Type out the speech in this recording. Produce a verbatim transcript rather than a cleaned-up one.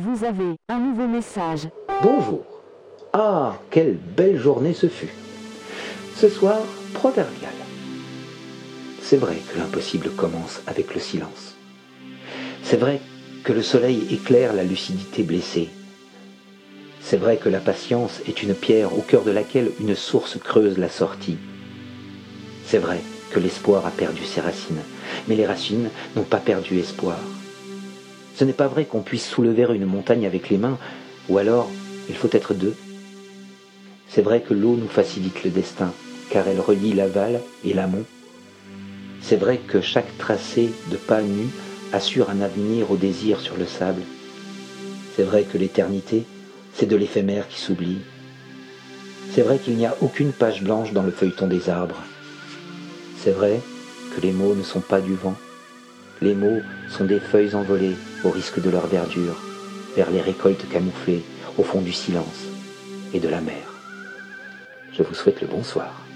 Vous avez un nouveau message. Bonjour. Ah, quelle belle journée ce fut. Ce soir, proverbial. C'est vrai que l'impossible commence avec le silence. C'est vrai que le soleil éclaire la lucidité blessée. C'est vrai que la patience est une pierre au cœur de laquelle une source creuse la sortie. C'est vrai que l'espoir a perdu ses racines, mais les racines n'ont pas perdu espoir. Ce n'est pas vrai qu'on puisse soulever une montagne avec les mains, ou alors il faut être deux. C'est vrai que l'eau nous facilite le destin, car elle relie l'aval et l'amont. C'est vrai que chaque tracé de pas nus assure un avenir au désir sur le sable. C'est vrai que l'éternité, c'est de l'éphémère qui s'oublie. C'est vrai qu'il n'y a aucune page blanche dans le feuilleton des arbres. C'est vrai que les mots ne sont pas du vent. Les mots sont des feuilles envolées au risque de leur verdure, vers les récoltes camouflées au fond du silence et de la mer. Je vous souhaite le bonsoir.